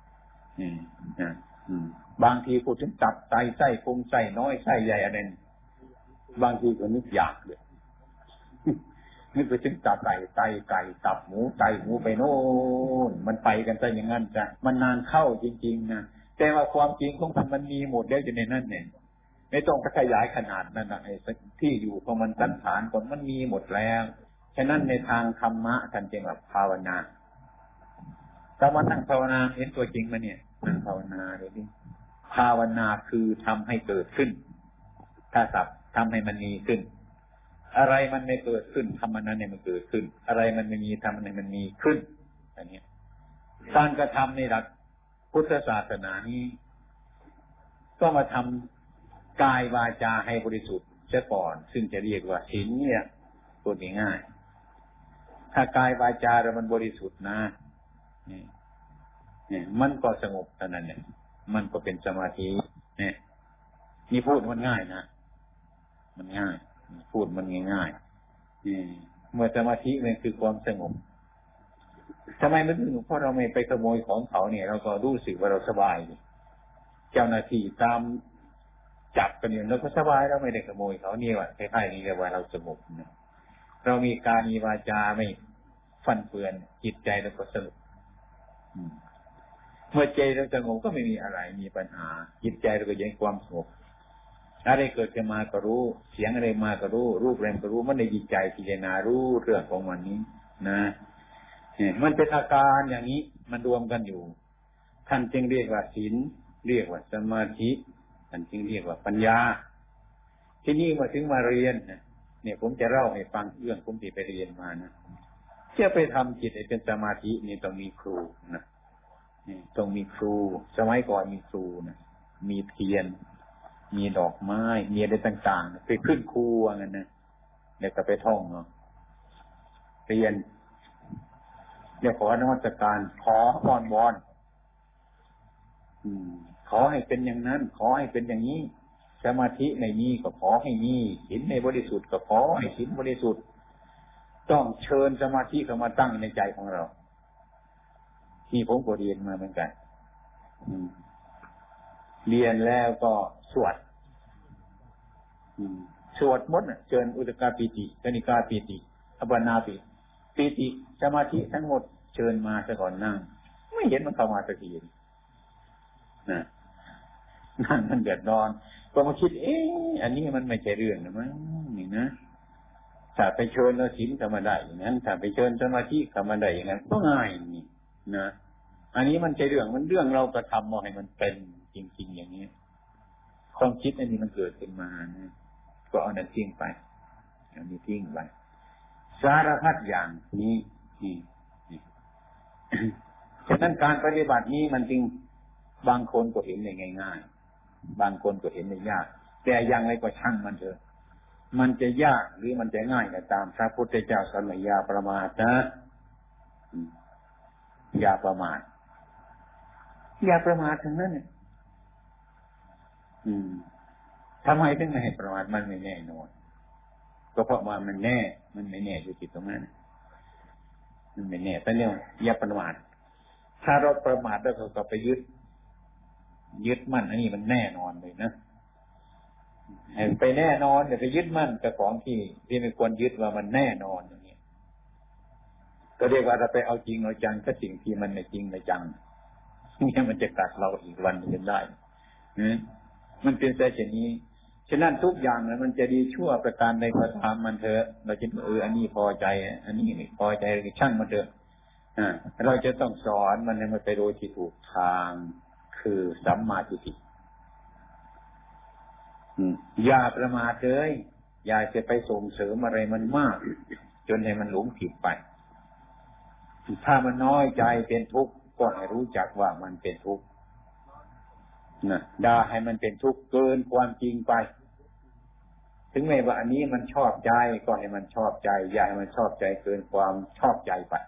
บางทีพูดถึงตับไตไส้พุงไส้น้อยไส้ใหญ่อะไรบางทีก็นึกอยากเลยนึกไปถึงตับไก่ตับหมูไตหมูไปโน่นมันไปกันซะอย่างนั้นจ้ะมันนานเข้าจริงๆนะแต่ว่าความจริงของมันมีหมดแล้วอยู่ในนั้นเนี่ยไม่ต้องขยายขนาดนั้นนะไอ้ที่อยู่ของมันสันฐานของมันมีหมดแล้วฉะนั้นในทางธรรมะท่านจึงแบบภาวนาแต่ว่านั่งภาวนาเห็นตัวจริงมั้ยเนี่ยนั่งภาวนาเลยดิภาวนาคือทำให้เกิดขึ้นถ้าศัพท์ทำให้มันมีขึ้นอะไรมันไม่เกิดขึ้นทำมันนั้นเนี่ยมันเกิดขึ้นอะไรมันไม่มีทำมันให้มันมีขึ้นอย่างนี้การกระทำในหลักพุทธศาสนานี้ก็มาทำกายวาจาให้บริสุทธิ์เสียก่อนซึ่งจะเรียกว่าศีลเนี่ยพูดง่ายๆถ้ากายวาจาเรามันบริสุทธิ์นะเนี่ยมันก็สงบเท่านั้นเนี่ยมันก็เป็นสมาธิเนี่ยนี่พูดมันง่ายนะมันง่ายพูดมันง่ายๆเมื่อสมาธิมันคือความสงบทำไมมันถึงเพราะเราไม่ไปขโมยของเขาเนี่ยเราก็รู้สึกว่าเราสบายเจ้าหน้าที่ตามจับกันอยู่เราก็สบายเราไม่ได้ขโมยเขานี่ว่าคล้ายๆนี่เรียกว่าเราสงบนะเรามีการมีวาจาไม่ฟันเฟือนจิตใจเราก็สงบเมื่อใจเราสงบก็ไม่มีอะไรมีปัญหาจิตใจเราก็ยังความสงบอะไรเกิดขึ้นมาก็รู้เสียงอะไรมาก็รู้รูปอะไรก็รู้มันในจิตใจพิจารณารู้เรื่องของมันนี้นะมันเป็นอาการอย่างนี้มันรวมกันอยู่ท่านจึงเรียกว่าศีลเรียกว่าสมาธิท่านจึงเรียกว่าปัญญาที่นี่มาถึงมาเรียนเนี่ยผมจะเล่าให้ฟังเรื่องผมที่ไปเรียนมานะจะไปทำจิตให้เป็นสมาธินี่ต้องมีครูนะต้องมีครูสมัยก่อนมีครูนะมีเทียนมีดอกไม้มีอะไรต่างๆไปขึ้นครูว่างั้นนะเดี๋ยวก็ไปท่องเนาะเรียนเดี๋ยวขอนมัสการขออ้อนวอนขอให้เป็นอย่างนั้นขอให้เป็นอย่างนี้สมาธิในนี้ก็ขอให้มีศีลในบริสุทธิ์ก็ขอให้ศีลบริสุทธิ์ต้องเชิญสมาธิเข้ามาตั้งในใจของเราที่ผมก็เรียนมาเหมือนกันเรียนแล้วก็สวดมดเชิญอุตกาปิติกนิกาปิติอัปปนาปิติสมาธิทั้งหมดเชิญมาซะก่อนนั่งไม่เห็นมันเข้ามาสักทีนะนั่นมันเดือดร้อนก็มาคิดอันนี้มันไม่ใช่เรื่องนะมั้งนี่นะถ้าไปเชิญศีลเข้ามาได้อย่างนั้นถ้าไปเชิญสมาธิเข้ามาได้อย่างนั้นก็ง่ายนี่นะอันนี้มันใช่เรื่องเรากระทำมาให้มันเป็นจริงๆอย่างนี้ความคิดอันนี้มันเกิดขึ้นมานะก็เอานั้นทิ้งไปอันนี้ทิ้งไปสารพัดอย่างนี้ฉะนั้นการปฏิบัตินี้มันจึงบางคนก็เห็นได้ง่ายๆบางคนก็เห็นได้ยากแต่ยังไงก็ช่างมันเถอะมันจะยากหรือมันจะง่ายก็ตามพระพุทธเจ้าสอนอย่าประมาทนะอย่าประมาทอย่าประมาททั้งนั้นเนี่ยทำไมถึงไม่ให้ประมาทมันไม่แน่นอนก็เพราะว่ามันแน่มันไม่แน่อยู่ที่ตรงนั้นมันไม่แน่แต่เนี่ยอย่าประมาทถ้าเราประมาทแล้วเราก็ไปยึดมั่นอันนี้มันแน่นอนเลยนะไปแน่นอนแต่ไปยึดมั่นกับของที่ไม่ควรยึดว่ามันแน่นอนอย่างนี้ก็เรียกว่าเราไปเอาจริงเอาจังกับสิ่งที่มันไม่จริงไม่จังเนี่ยมันจะกัดเราอีกวันนึงได้มันเป็นแต่เช่นนี้ฉะนั้นทุกอย่างเนี่ยมันจะดีชั่วประการใดก็ตามมันเถอะเราจะอันนี้พอใจอันนี้ไม่พอใจช่างมันเถอะเราจะต้องสอนมันให้มันไปโดยที่ถูกทางคือสัมมาทิฏฐิอย่าประมาทเลยอย่าจะไปส่งเสริมอะไรมันมากจนให้มันหลงผิดไปถ้ามันน้อยใจเป็นทุกข์ก็ให้รู้จักว่ามันเป็นทุกข์ด่าให้มันเป็นทุกข์เกินความจริงไปถึงแม้ว่าอันนี้มันชอบใจก็ให้มันชอบใจอย่าให้มันชอบใจเกินความชอบใจไป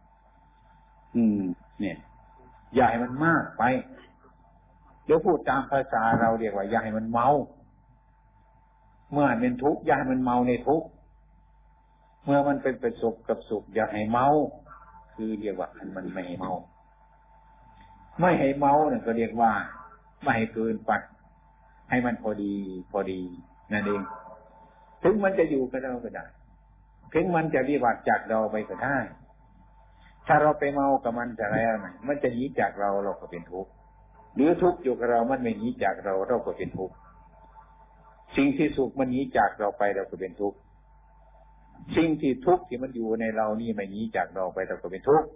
เนี่ยอย่าให้มันมากไปเดี๋ยวพูดตามภาษาเราเรียกว่าอย่าให้มันเมาเมื่อเป็นทุกข์อย่าให้มันเมาในทุกข์เมื่อมันเป็นประสบกับสุขอย่าให้เมาคือเรียกว่ามันไม่ให้เมาไม่ให้เมาเนี่ยก็เรียกว่าไม่ให้เกินไปให้มันพอดีนั่นเองถึงมันจะอยู่กับเราก็ได้ถึงมันจะวิบัติจากเราไปก็ได้ถ้าเราไปเมากับมันจะอะไรมันจะหนีจากเราก็เป็นทุกข์หรือทุกข์อยู่กับเรามันไม่หนีจากเราก็เป็นทุกข์สิ่งที่สุขมันหนีจากเราไปเราก็เป็นทุกข์สิ่งที่ทุกข์ที่มันอยู่ในเรานี่ไม่หนีจากเราไปเราก็เป็นทุกข์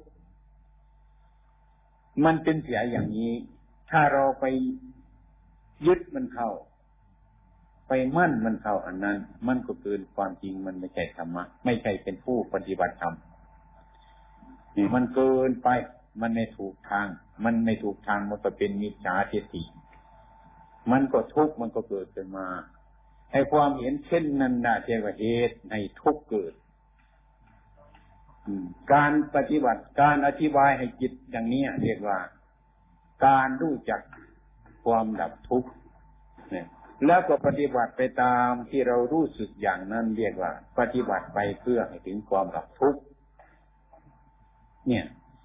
มันเป็นเสียอย่างนี้ถ้าเราไปยึดมันเข้าไปมั่นมันเข้าอันนั้นมันก็เกินความจริงมันไม่ใช่ธรรมะไม่ใช่เป็นผู้ปฏิบัติธรรมนี่มันเกินไปมันไม่ถูกทางมันไม่ถูกทางมันก็เป็นมิจฉาทิฏฐิมันก็ทุกข์มันก็เกิดขึ้นมาให้ความเห็นเช่นนั้นน่ะเรียกว่าเหตุให้ทุกข์เกิดการปฏิบัติการอธิบายให้จิตอย่างนี้เรียกว่าการรู้จักความดับทุกข์เนี่ยแล้วก็ปฏิบัติไปตามที่เรารู้สึกอย่างนั้นเรียกว่าปฏิบัติไปเพื่อให้ถึงความดับทุกข์เนี่ย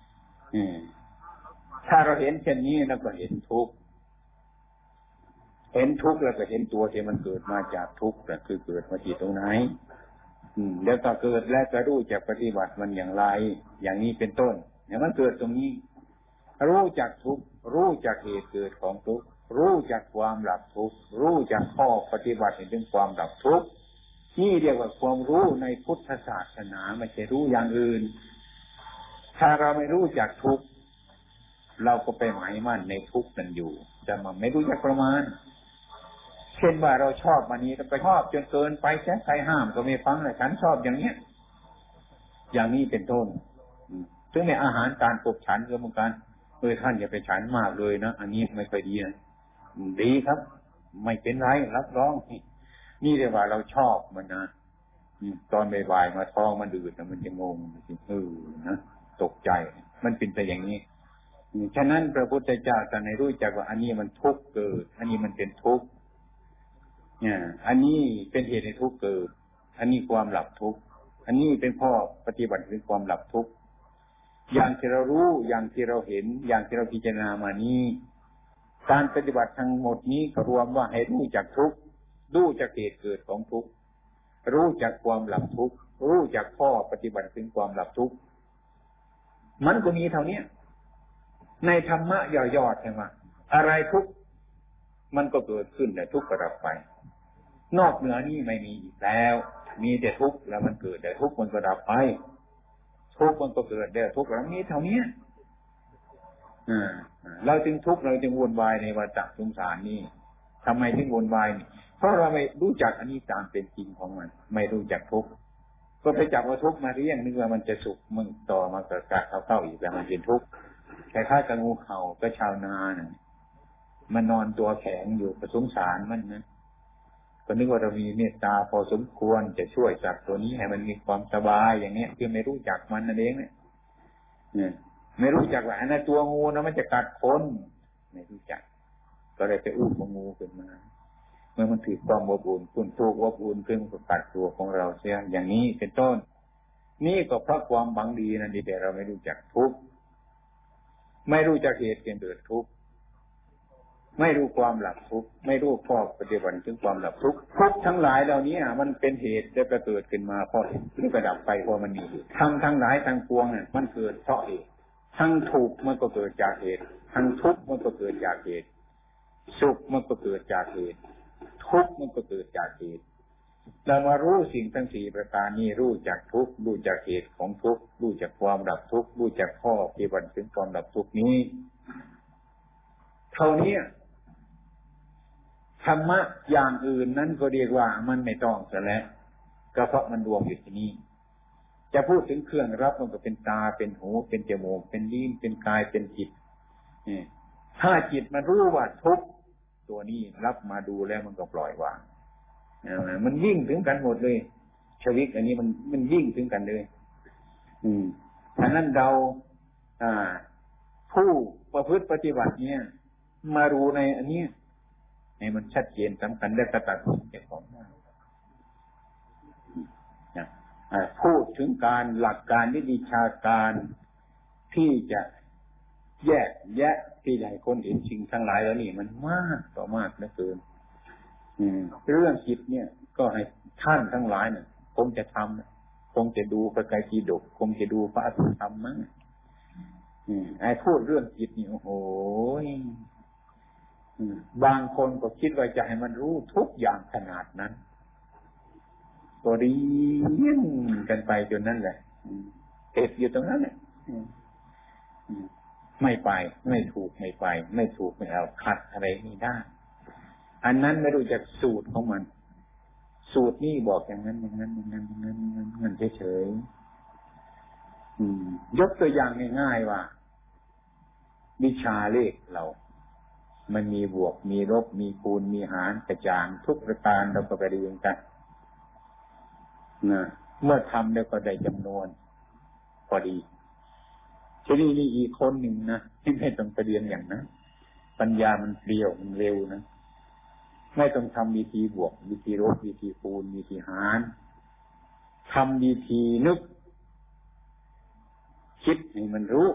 ถ้าเราเห็นเช่นนี้แล้วก็เห็นทุกข์เห็นทุกข์แล้วก็เห็นตัวที่มันเกิดมาจากทุกข์แต่คือเกิดมาที่ตรงไหนแล้วก็เกิดแล้วก็รู้จักปฏิบัติมันอย่างไรอย่างนี้เป็นต้นเนี่ยมันเกิดตรงนี้รู้จักทุกข์รู้จักเหตุเกิดของทุกข์รู้จักความดับทุกข์รู้จักข้อปฏิบัติถึงความดับทุกข์นี่เรียกว่าความรู้ในพุทธศาสนาไม่ใช่รู้อย่างอื่นถ้าเราไม่รู้จักทุกข์เราก็ไปหมายมั่นในทุกข์นั้นอยู่แต่มันไม่รู้จักประมาณเช่นว่าเราชอบมันนี้ไปชอบจนเกินไปแค่ใครห้ามก็ไม่ฟังเลยฉันชอบอย่างเนี้ยอย่างนี้เป็นต้นถึงในอาหารการกบฉันก็เหมือนกันท่านอย่าไปฉันมากเลยนะอันนี้ไม่ค่อยดีนะดีครับไม่เป็นไรรับรองนี่เรียกว่าเราชอบมันนะตอนบ่ายๆมาท้องมันดืดมันจะงงนะตกใจมันเป็นไปอย่างนี้ฉะนั้นพระพุทธเจ้าท่านให้รู้จักว่าอันนี้มันทุกข์เกิดอันนี้มันเป็นทุกข์เนี่ยอันนี้เป็นเหตุให้ทุกข์เกิดอันนี้ความหลับทุกข์อันนี้เป็นข้อปฏิบัติถึงความหลับทุกข์อย่างที่เรารู้อย่างที่เราเห็นอย่างที่เราพิจารณามานี้การปฏิบัติทั้งหมดนี้ก็รวมว่าให้รู้จักทุกข์รู้จักเหตุเกิดของทุกข์รู้จักความหลับทุกข์รู้จักข้อปฏิบัติถึงความหลับทุกข์มันก็มีเท่านี้ในธรรมะย่อๆใช่ไหมอะไรทุกข์มันก็เกิดขึ้นแต่ทุกข์ก็ดับไปนอกเหนือนี้ไม่มีอีกแล้วมีแต่ทุกข์แล้วมันเกิดแต่ทุกข์มันก็ดับไปทุกข์มันก็เกิดแต่ทุกข์แล้วมีเท่านี้เราจึงทุกข์เราจึงวนวายในวัฏสงสารนี้ทำไมถึงวนวายนี่เพราะเราไม่รู้จักอันนี้ตามเป็นจริงของมันไม่รู้จักทุกข์ก็ไปจับเอาทุกข์มาเลี้ยงนึกว่ามันจะสุขมึงต่อมาเกิดการเข้าอีกแล้วมันเป็นทุกข์คล้ายๆกับงูเห่าก็ชาวนาเนี่ยมันนอนตัวแข็งอยู่ก็สงสารมันนะก็นึกว่าเรามีเมตตาพอสมควรจะช่วยสัตว์ตัวนี้ให้มันมีความสบายอย่างเนี้ยคือไม่รู้จักมันนั่นเองเนี่ยไม่รู้จักว่าอันนั้นตัวงูนะมันจะกัดคนไม่รู้จักก็เลยไปอุ้มงูขึ้นมาเมื่อมันถือความอบอุ่นคุณถูกอบอุ่นขึ้นก็กัดตัวของเราเสียอย่างนี้เป็นต้นนี่ก็เพราะความหวังดีนั่นดีแต่เราไม่รู้จักทุกข์ไม่รู้จักเหตุเกิดทุกข์ไม่รู้ความหลับทุกข์ไม่รู้ข้อปฏิบัติถึงความหลับทุกข์ทุกข์ทั้งหลายเหล่านี้มันเป็นเหตุได้เกิดขึ้นมาเพราะหรือประดับไปเพราะมันมีเหตุทั้งหลายทั้งปวงเนี่ยมันเกิดเพราะเหตุทั้งทุกข์มันก็เกิดจากเหตุทั้งทุกข์มันก็เกิดจากเหตุสุขมันก็เกิดจากเหตุทุกข์มันก็เกิดจากเหตุเรามารู้สิ่งทั้งสี่ประการนี้รู้จักทุกข์รู้จักเหตุของทุกข์รู้จักความดับทุกข์รู้จักข้อปฏิบัติถึงความดับทุกข์นี้เท่านี้ธรรมะอย่างอื่นนั้นก็เรียกว่ามันไม่ต้องซะแล้วก็เพราะมันรวมอยู่ที่นี้จะพูดถึงเครื่องรับมันก็เป็นตาเป็นหูเป็นจมูกเป็นลิ้นเป็นกายเป็นจิตถ้าจิตมันรู้ว่าทุกข์ตัวนี้รับมาดูแล้วมันก็ปล่อยวางมันยิ่งถึงกันหมดเลยชีวิตอันนี้มันยิ่งถึงกันเลยฉะนั้นเราผู้ประพฤติปฏิบัติเนี่ยมารู้ในอันนี้ให้มันชัดเจนสำคัญและกระตัดสินใจของพูดถึงการหลักการวิชาการที่จะแยกแยะที่ใหญ่คนเห็นสิ่งทั้งหลายแล้วนี่มันมากต่อมากเหลือเกินเรื่องจิตเนี่ยก็ให้ท่านทั้งหลายเนี่ยคงจะทำคงจะดูพระไตรปิฎกคงจะดูพระอภิธรรมมั้งไอ้พูดเรื่องจิตนี่โอ้โหบางคนก็คิดว่าจะให้มันรู้ทุกอย่างขนาดนั้นก็เรียนกันไปจนนั่นแหละเอ็ดอยู่ตรงนั้นเนี่ยไม่ไปไม่ถูกไม่ไปไม่ถูกไม่เอาขัดอะไรไม่ได้อันนั้นไม่รู้จักสูตรของมันสูตรนี่บอกอย่างนั้นอย่างนั้นอย่างนั้นอย่างนั้นอย่างนั้นเฉยๆยกตัวอย่างง่ายๆว่าวิชาเลขเรามันมีบวกมีลบมีคูณมีหารกระจางทุกประการเราก็ไปเรียนกันนะเมื่อทำแล้วก็ได้จำนวนพอดีทีนี้นี่อีกคนหนึ่งนะที่ไม่ต้องไปเรียนอย่างนั้นปัญญามันเปรี้ยวมันเร็วนะไม่ต้องทำวิธีบวกวิธีลบวิธีคูณวิธีหารทำวิธีนึกคิดให้มันรู้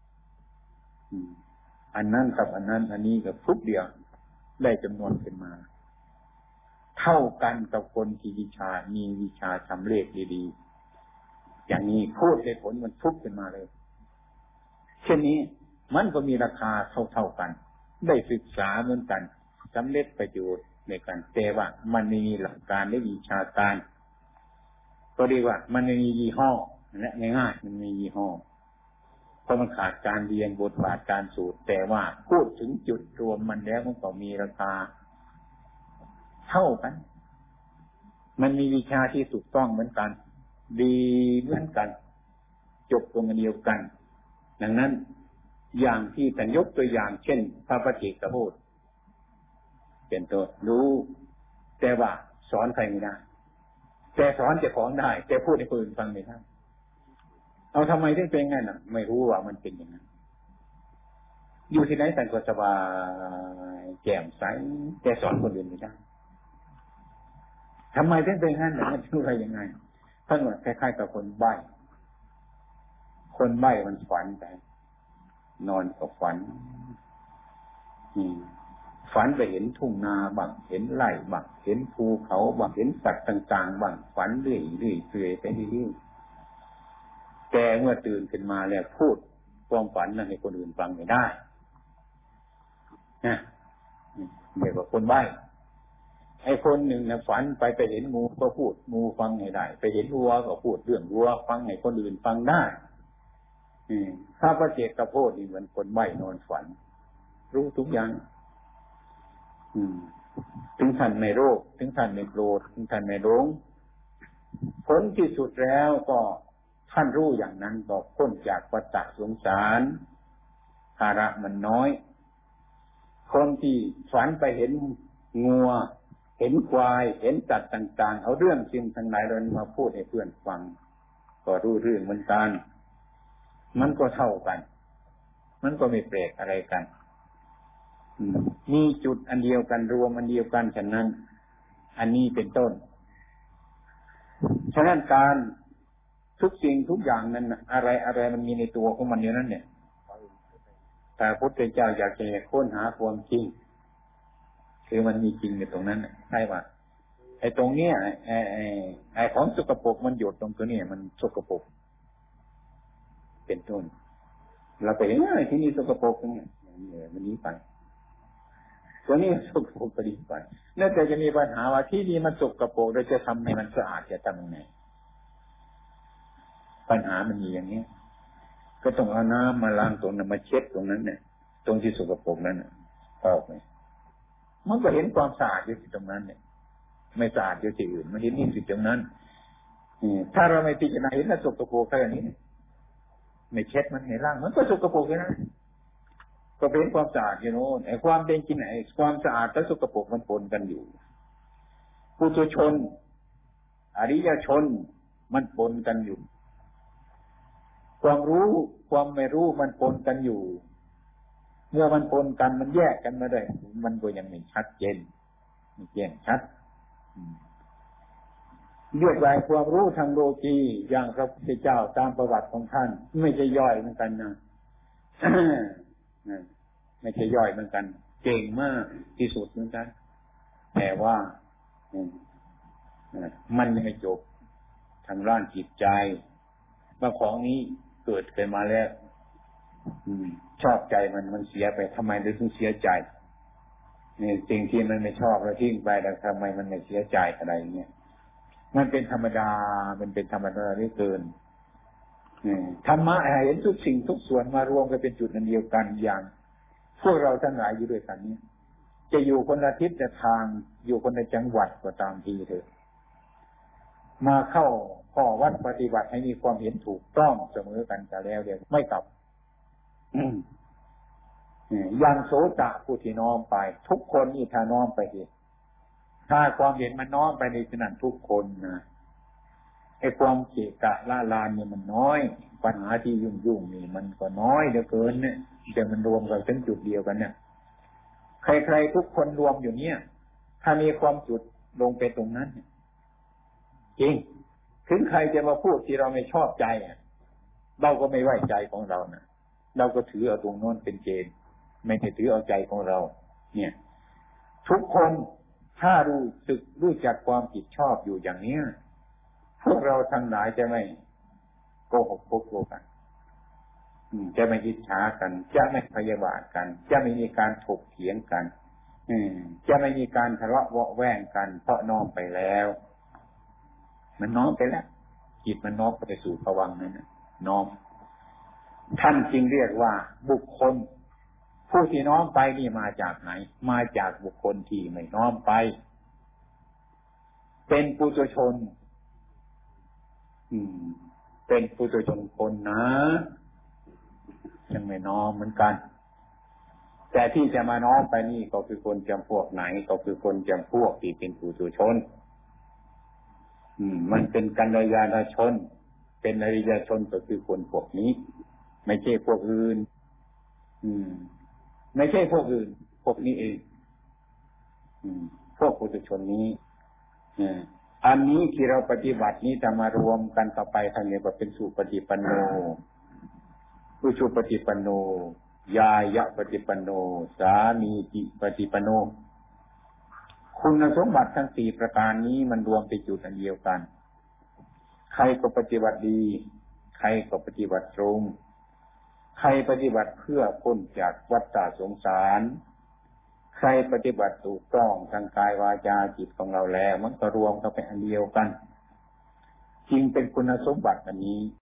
อันนั้นกับอันนั้นอันนี้กับทุกเดียวได้จำนวนขึ้นมาเท่ากันกับคนที่วิชามีวิชาทำเลขดีๆอย่างนี้พูดได้ผลมันทุกขึ้นมาเลยเช่นนี้มันก็มีราคาเท่ากันได้ศึกษาเหมือนกันสำเร็จประโยชน์ในการแต่ว่ามันไม่มีหลักการและวิชาการก็เรียกว่ามันไม่มียี่ห้อและง่ายๆมันมียี่ห้อเพราะมันขาดการเรียนบทบาทการสูตรแต่ว่าพูดถึงจุดรวมมันแล้วมันก็มีราคาเท่ากันมันมีวิชาที่ถูกต้องเหมือนกันดีเหมือนกันจบตรงเดียวกันดังนั้นอย่างที่ท่านยกตัวอย่างเช่นพระปฏิเจกโพธิเป็นตัวรู้แต่ว่าสอนใครไม่ได้แต่สอนเจ้าของได้แต่พูดให้คนอื่นฟังไม่ได้เอาทำไมถึงเป็นงั้นน่ะไม่รู้ว่ามันเป็นอย่างนั้นอยู่ที่ไหนท่านก็สบายแจ่มใสแต่สอนคนอื่นไม่ได้ทำไมถึงเป็นงั้นน่ะมันชื่ออะไรยังไงท่านว่าคล้ายๆกับคนใบ้คนใบ้มันฝันไปนอนก็ฝันฝันไปเห็นทุ่งนาบ้างเห็นไร่บ้างเห็นภูเขาบ้างเห็นสัตว์ต่างๆบ้างฝันเรื่อยๆไปเรื่อยๆแต่เมื่อตื่นขึ้นมาแล้วพูดความฝันนั้นให้คนอื่นฟังไม่ได้นะเรียกว่าคนใบ้ไอ้คนหนึ่งนะฝันไปเห็นงูก็พูดงูฟังให้ได้ไปเห็นวัวก็พูดเรื่องวัวฟังให้คนอื่นฟังได้พระปฏิเจกโพธินี่เหมือนคนใบ้นอนฝันรู้ทุกอย่างถึงท่านไม่โลภถึงท่านไม่โกรธถึงท่านไม่หลงผลที่สุดแล้วก็ท่านรู้อย่างนั้นก็พ้นจากวัฏสงสารภาระมันน้อยคนที่ฝันไปเห็นงัวเห็นควายเห็นสัตว์ต่างๆเอาเรื่องจริงทั้งหลายเรามาพูดให้เพื่อนฟังก็รู้เรื่องเหมือนกันมันก็เท่ากันมันก็ไม่แปลกอะไรกันมีจุดอันเดียวกันรวมอันเดียวกันฉะนั้นอันนี้เป็นต้นฉะนั้นการทุกสิ่งทุกอย่างนั้นอะไรมันมีในตัวของมันอยู่นั่นเนี่ยแต่พระพุทธเจ้าอยากจะค้นหาความจริงคือมันมีจริงในตรงนั้นใช่ป่ะไอ้ตรงเนี้ยไอ้ของสกปรกมันหยดตรงตัวนี้มันสกปรกเป็นต้นเราไปเห็นว่าที่นี่สกปรกตรงนี้มันนี้ไปตัวนี้สกปรกก็ดีไปแล้วแต่จะมีปัญหาว่าที่นี่มันสกปรกเราจะทำให้มันสะอาดจะทำยังไงปัญหามันมีอย่างนี้ก็ต้องเอาน้ำมาล้างตรงนั้นมาเช็ดตรงนั้นเนี่ยตรงที่สกปรกนั้นออกไปมันก็เห็นความสะอาดอยู่ที่ตรงนั้นเนี่ยไม่สะอาดอยู่ที่อื่นมันเห็นนี่ที่ตรงนั้นถ้าเราไม่พิจารณาเห็นว่าสกปรกแค่นี้ไม่เช็ดมันให้ล้างมันก็สกปรกอยู่นะก็เป็นความสะอาดอยู่โน่นไอ้ความเป็นจริงไอ้ความสะอาดและสกปรกมันปนกันอยู่ปุถุชนอริยชนมันปนกันอยู่ความรู้ความไม่รู้มันปนกันอยู่เมื่อมันปนกันมันแยกกันมาได้มันก็ยังไม่ชัดเจนไม่แจ้งชัดเรียกว่าความรู้ทางโลกีอย่างพระพุทธเจ้าตามประวัติของท่านไม่ใช่ย่อยเหมือนกันนะ ไม่ใช่ย่อยเหมือนกันเก่งมากที่สุดเหมือนกันแต่ว่ามันยังไม่จบทางด้านจิตใจว่าของนี้เกิดขึ้นมาแล้วชอบใจมันเสียไปทำไมถึงเสียใจนี่สิ่งที่มันไม่ชอบแล้วทิ้งไปแล้วทำไมมันไม่เสียใจอะไรเงี้ยมันเป็นธรรมดามันเป็นธรรมดาเหลือเกินธรรมะเห็นทุกสิ่งทุกส่วนมารวมกันเป็นจุดอันเดียวกันอย่างพวกเราทั้งหลายอยู่ด้วยกันนี้จะอยู่คนละทิศแต่ทางอยู่คนละจังหวัดก็ตามทีเถอะมาเข้าข้อวัดปฏิบัติให้มีความเห็นถูกต้องเสมอกันจะแล้วเดี๋ยวไม่กลับอย่างโสตผู้ที่น้อมไปทุกคนนี่ถ้าน้อมไปเห็นถ้าความเห็นมันน้อมไปในขณะทุกคนนะไอ้ความเกะกะละลานเนี่ยมันน้อยปัญหาที่ยุ่งนี่มันก็น้อยเหลือเกินเนี่ยแต่มันรวมกันเป็นจุดเดียวกันเนี่ยใครๆทุกคนรวมอยู่เนี่ยถ้ามีความจุดลงไปตรงนั้นจริงถึงใครจะมาพูดที่เราไม่ชอบใจเราก็ไม่ไว้ใจของเรานะเราก็ถือเอาตรงโน้นเป็นเกณฑ์ไม่ได้ถือเอาใจของเราเนี่ยทุกคนถ้ารู้จักความผิดชอบอยู่อย่างนี้พวกเราทั้งหลายจะไม่โกหกพกโลกันจะไม่อิจฉากันจะไม่พยาบาทกันจะไม่มีการถกเถียงกันจะไม่มีการทะเลาะเวาะแว้งกันเพราะน้อมไปแล้วมันน้อมไปแล้วจิตมันน้อมไปสู่ภวังค์นั้นน้อมท่านจึงเรียกว่าบุคคลผู้ที่น้อมไปนี่มาจากไหนมาจากบุคคลที่ไม่น้อมไปเป็นปุถุชนเป็นปุถุชนคนนะยังไม่น้อมเหมือนกันแต่ที่จะมาน้อมไปนี่ก็คือคนจำพวกไหนก็คือคนจำพวกที่เป็นปุถุชนมันเป็นกัลยาณชนเป็นอริยชนก็คือคนพวกนี้ไม่ใช่พวกอื่นไม่ใช่พวกอื่นพวกนี้เองพวกปุถุชนนี้อันนี้ที่เราปฏิบัตินี้จะมารวมกันต่อไปทางนี้ว่าเป็นสุปฏิปันโนผู้สุปฏิปันโนยายะปฏิปันโนสามีจิปฏิปันโนคุณสมบัติทั้งสี่ประการนี้มันรวมเป็นจุดอันเดียวกันใครก็ปฏิบัติดีใครก็ปฏิบัติตรงใครปฏิบัติเพื่อพ้นจากวัฏสงสารใครปฏิบัติถูกต้องทางกายวาจาจิตของเราแล้วมันก็รวมกันเป็นอันเดียวกันจึงเป็นคุณสมบัติอันนี้